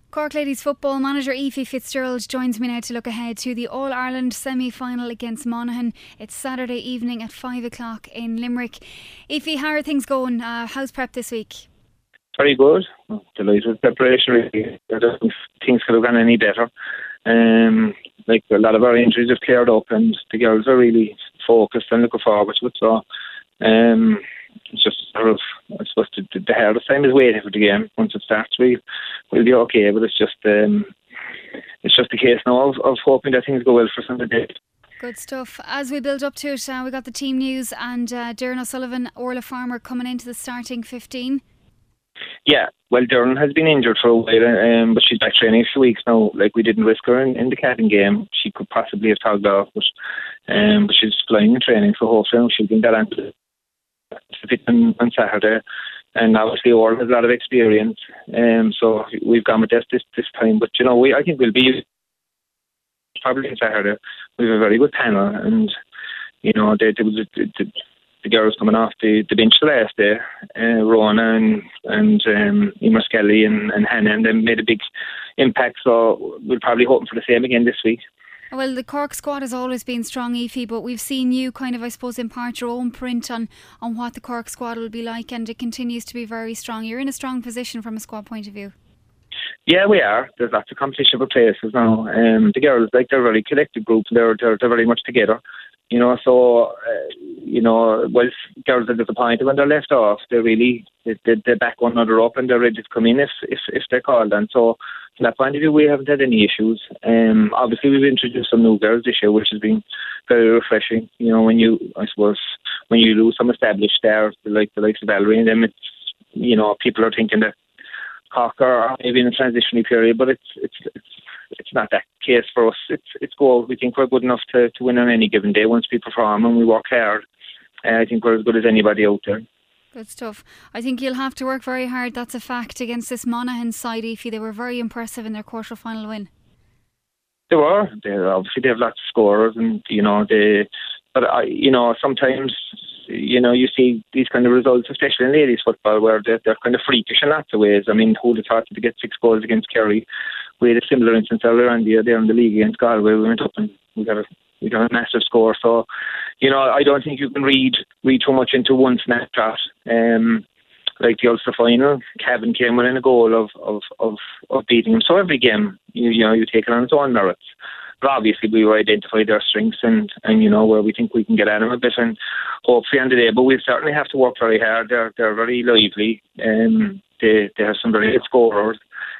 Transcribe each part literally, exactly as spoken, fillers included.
Cork Ladies football manager Aoife Fitzgerald joins me now to look ahead to the All-Ireland semi-final against Monaghan. It's Saturday evening at five o'clock in Limerick. Aoife, how are things going? Uh, how's prep this week? Very good. Delighted with preparation, really. I don't think things could have gone any better. Um, like a lot of our injuries have cleared up and the girls are really focused and looking forward to it. So um, it's just sort of, I suppose, the, the, the hardest time is waiting for the game. Once it starts, we, we'll be okay, but it's just um, it's just a case now of, of hoping that things go well for Sunday. Good stuff. As we build up to it, uh, we got the team news and uh, Darren O'Sullivan, Orla Farmer coming into the starting fifteen. Yeah, well, Darren has been injured for a while, um, but she's back training a few weeks now. Like, we didn't risk her in, in the Cavan game. She could possibly have togged off, but um, but she's flying in training, so hopefully she'll bring that on to fit on, on Saturday. And obviously, Orla has a lot of experience, um, so we've gone with this this, this time. But you know, we I think we'll be probably on Saturday. We have a very good panel, and you know, there, there was a, the, the girls coming off the, the bench the last day, uh, Rona and and um, Emer Skelly and, and Hannah, and they made a big impact. So we're probably hoping for the same again this week. Well, the Cork squad has always been strong, Aoife, but we've seen you kind of, I suppose, impart your own print on, on what the Cork squad will be like, and it continues to be very strong. You're in a strong position from a squad point of view. Yeah, we are. There's lots of competition for places now. Um, the girls, like, they're a very collected group. They're, they're, they're very much together. You know, so, uh, you know, whilst girls are disappointed when they're left off, they really, they, they, they back one another up and they're ready to come in if, if, if they're called. And so, from that point of view, we haven't had any issues. Um, obviously, we've introduced some new girls this year, which has been very refreshing. You know, when you, I suppose, when you lose some established stars, like the likes of Valerie and them, it's, you know, people are thinking that Cork are maybe in a transitionary period, but it's, it's, it's, it's not that case for us. It's it's goal. We think we're good enough to, to win on any given day once we perform and we work hard. Uh, I think we're as good as anybody out there. Good stuff. I think you'll have to work very hard, that's a fact, against this Monaghan side, Aoife. They were very impressive in their quarter-final win. They were. They obviously they have lots of scorers, and you know they. But I, you know, sometimes you know you see these kind of results, especially in ladies football, where they're, they're kind of freakish in lots of ways. I mean, who'd have thought to get six goals against Kerry? We had a similar instance earlier on the year there in the league against Galway. We went up and we got a we got a massive score. So, you know, I don't think you can read read too much into one snapshot. Um, like the Ulster final, Cavan came within a goal of of, of, of beating him. So every game, you, you know, you take it on its own merits. But obviously we will identify their strengths and, and, you know, where we think we can get at them a bit and hopefully on the day. But we certainly have to work very hard. They're they're very lively. Um, they they have some very good scorers.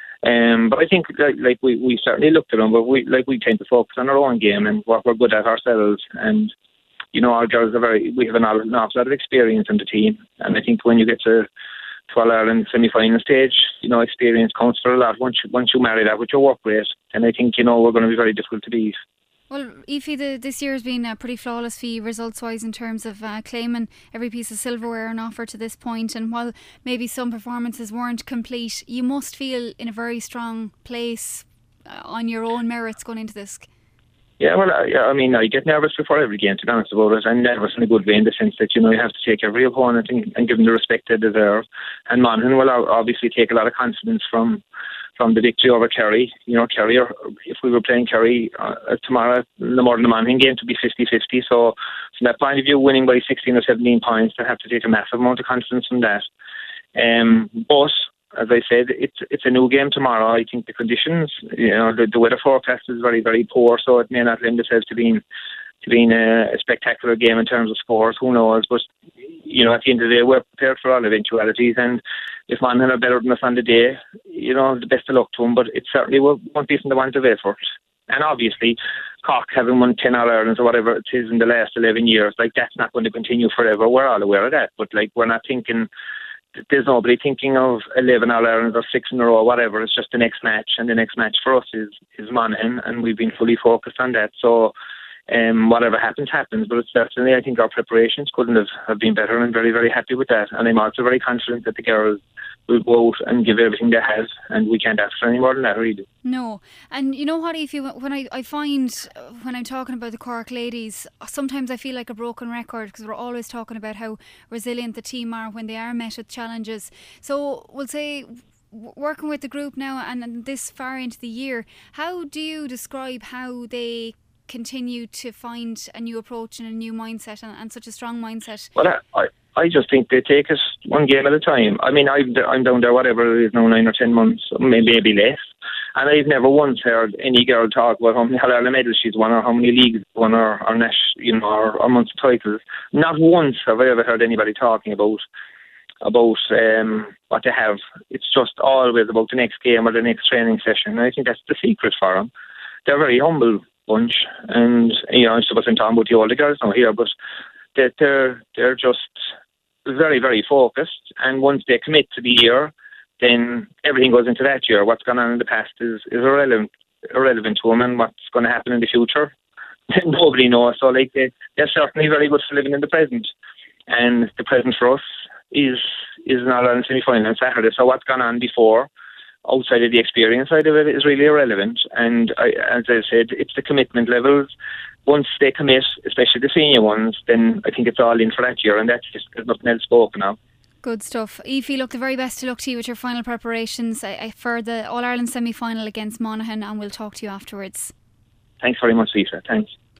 Um, but I think like, like we, we certainly looked at them, but we like we tend to focus on our own game and what we're good at ourselves. And you know, our girls are very. We have an awful lot of experience in the team, and I think when you get to to All Ireland semi-final stage, you know, experience counts for a lot. Once you once you marry that with your work rate, and I think you know we're going to be very difficult to beat. Well, Aoife, the, this year has been uh, pretty flawless for you results-wise in terms of uh, claiming every piece of silverware on offer to this point. And while maybe some performances weren't complete, you must feel in a very strong place uh, on your own merits going into this. Yeah, well, uh, yeah, I mean, I get nervous before every game, to be honest about it. I'm nervous in a good way in the sense that, you know, you have to take every opponent and, and give them the respect they deserve. And Monaghan will obviously take a lot of confidence from from the victory over Kerry. You know, Kerry, or if we were playing Kerry uh, tomorrow, the more than the Monaghan game to be fifty-fifty. So from that point of view, winning by sixteen or seventeen points, they have to take a massive amount of confidence from that. Um, but as I said, it's it's a new game tomorrow. I think the conditions, you know, the, the weather forecast is very, very poor, so it may not lend itself to being to being a, a spectacular game in terms of scores. Who knows? But you know, at the end of the day, we're prepared for all eventualities. And if Monaghan are better than us on the day, you know, the best of luck to them. But it certainly won't be from the want of effort. And obviously, Cork having won ten All Irelands or whatever it is in the last eleven years, like that's not going to continue forever. We're all aware of that. But like, we're not thinking. There's nobody thinking of eleven All Irelands or six in a row or whatever. It's just the next match, and the next match for us is is Monaghan, and we've been fully focused on that. So um, whatever happens, happens. But it's certainly, I think our preparations couldn't have, have been better, and I'm very, very happy with that. And I'm also very confident that the girls will go out and give everything they have, and we can't ask for any more than that, really. No. And you know what, if you when I, I find when I'm talking about the Cork ladies, sometimes I feel like a broken record because we're always talking about how resilient the team are when they are met with challenges. So we'll say w- working with the group now and, and this far into the year, how do you describe how they continue to find a new approach and a new mindset and, and such a strong mindset? Well, I, I I just think they take it one game at a time. I mean, I'm, I'm down there, whatever it is now, nine or ten months, maybe, maybe less. And I've never once heard any girl talk about how many All-Ireland medals she's won or how many leagues won or, or, Nash, you know, or, or months titles. Not once have I ever heard anybody talking about about um, what they have. It's just always about the next game or the next training session. And I think that's the secret for them. They're a very humble bunch. And, you know, I suppose I'm talking about the older girls now here, but they're, they're, they're just very, very focused. And once they commit to the year, then everything goes into that year. What's gone on in the past is, is irrelevant, irrelevant to them, and what's going to happen in the future, nobody knows. So, like, they, they're certainly very good for living in the present. And the present for us is is an All-Ireland semi-final on Saturday. So what's gone on before, outside of the experience side of it, is really irrelevant. And I, as I said, it's the commitment levels. Once they commit, especially the senior ones, then I think it's all in for that year, and that's just, there's nothing else spoken now. Good stuff. Aoife, look, the very best of luck to you with your final preparations for the All-Ireland semi-final against Monaghan, and we'll talk to you afterwards. Thanks very much, Lisa. Thanks.